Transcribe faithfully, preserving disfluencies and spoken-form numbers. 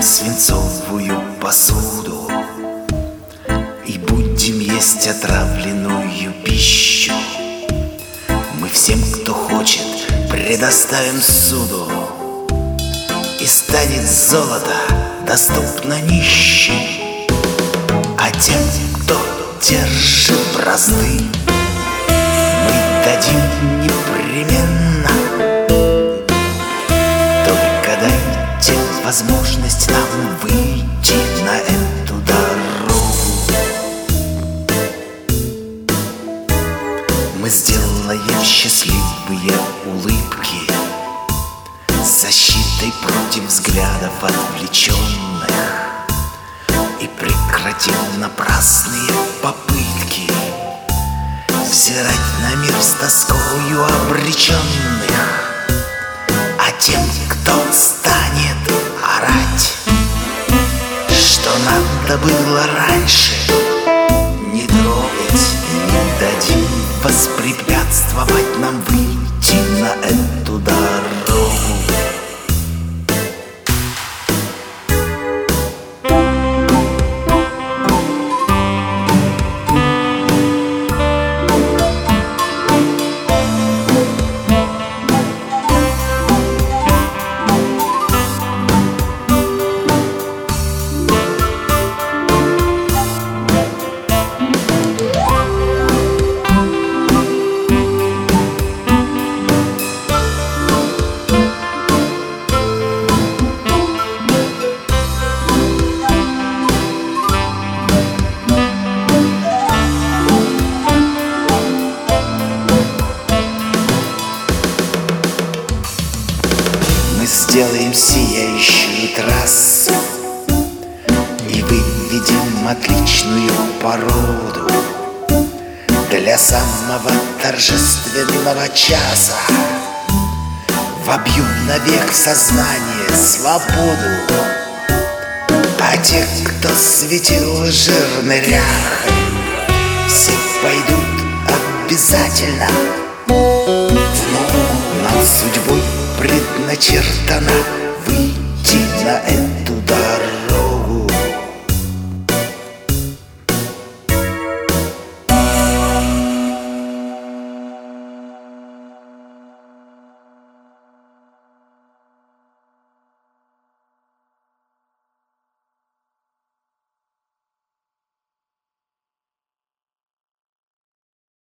свинцовую посуду и будем есть отравленную пищу. Мы всем, кто хочет, предоставим суду, и станет золото доступно нищим. А тем, кто держит бразды, мы дадим непременно. Только дайте возможность нам выйти на эту дорогу. Мы сделаем счастливые улыбки защитой против взглядов отвлеченных и прекратим напрасные попытки взирать на мир с тоскою обреченных. А тем, кто станет орать, что надо было раньше, не трогать и не дадим воспрепятствовать нам выйти на эту дорогу. Сделаем сияющую трассу и выведем отличную породу для самого торжественного часа. Вобьем навек в сознание свободу, а те, кто светил жирной ряхой, все пойдут обязательно в ногу над судьбой предначертанную.